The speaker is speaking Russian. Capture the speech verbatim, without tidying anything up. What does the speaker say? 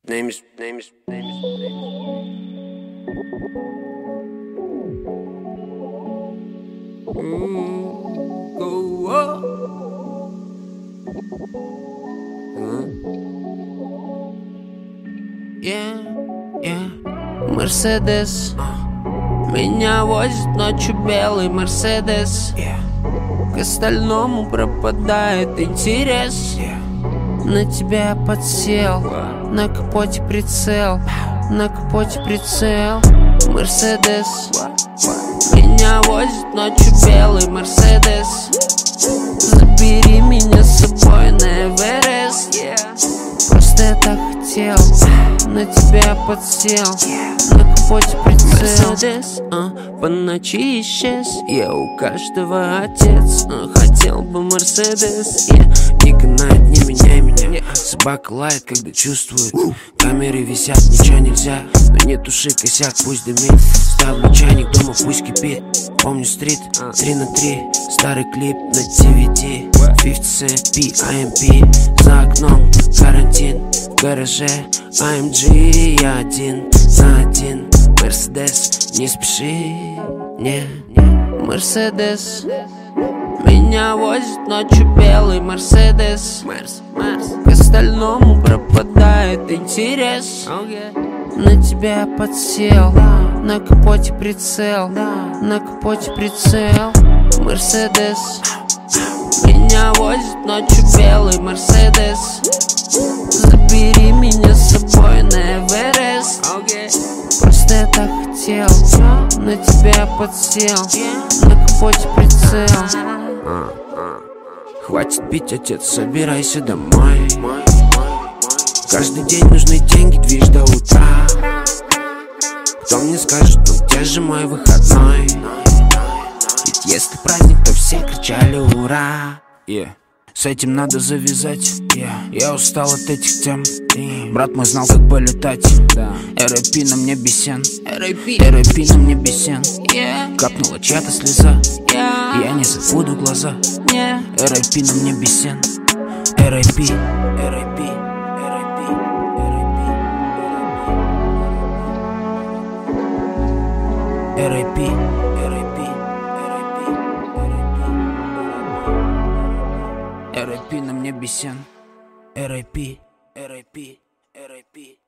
name is, name is, name is, name is. Mm, go up. Mm. Yeah, yeah. Мерседес uh. Меня возит ночью белый Мерседес, yeah. К остальному пропадает интерес, yeah. На тебя подсел, wow. На капоте прицел, wow. На капоте прицел. Мерседес wow. Wow. Меня возит ночью белый Мерседес. Забери меня с собой на Эверест, yeah. Просто я так хотел, на тебя подсел, yeah. На капоте прицел. Мерседес, а, по ночи исчез. Я у каждого отец, а, хотел бы Мерседес, yeah. Не канает, не меняй меня, yeah. Собака лает, когда чувствует, uh. Камеры висят, ничего нельзя. Но не туши косяк, пусть дымит. Ставлю чайник, дома пусть кипит. Помню стрит, три на три. Старый клип на ти ви ди. пятьдесят пи ай эм пи. За окном карантин. В гараже эй эм джи. Я один за один. Мерседес, не спеши, не, не. Мерседес меня возит ночью белый Мерседес. Мерс, Мерс. К остальному пропадает интерес, okay. На тебя подсел, да. На капоте прицел, да. На капоте прицел. Мерседес меня возит ночью белый Мерседес. Забери меня с собой на Эверест, okay. Просто я так хотел, на тебя подсел, на капоте прицел. а, а. Хватит пить, отец, собирайся домой. Каждый день нужны деньги, движ до утра. Кто мне скажет, ну где же мой выходной? Ведь если праздник, то все кричали ура, yeah. С этим надо завязать, yeah. Я устал от этих тем, yeah. Брат мой знал, как полетать, yeah. эр эй пи на мне бесен, эр эй пи на мне бесен, yeah. Капнула чья-то слеза, yeah. Я не забуду глаза, yeah. эр эй пи на мне бесен, эр эй пи, эр эй пи, эр эй пи, эр эй пи, эр эй пи, эр эй пи, эр эй пи на мне бесен, эр эй пи, эр эй пи, эр эй пи.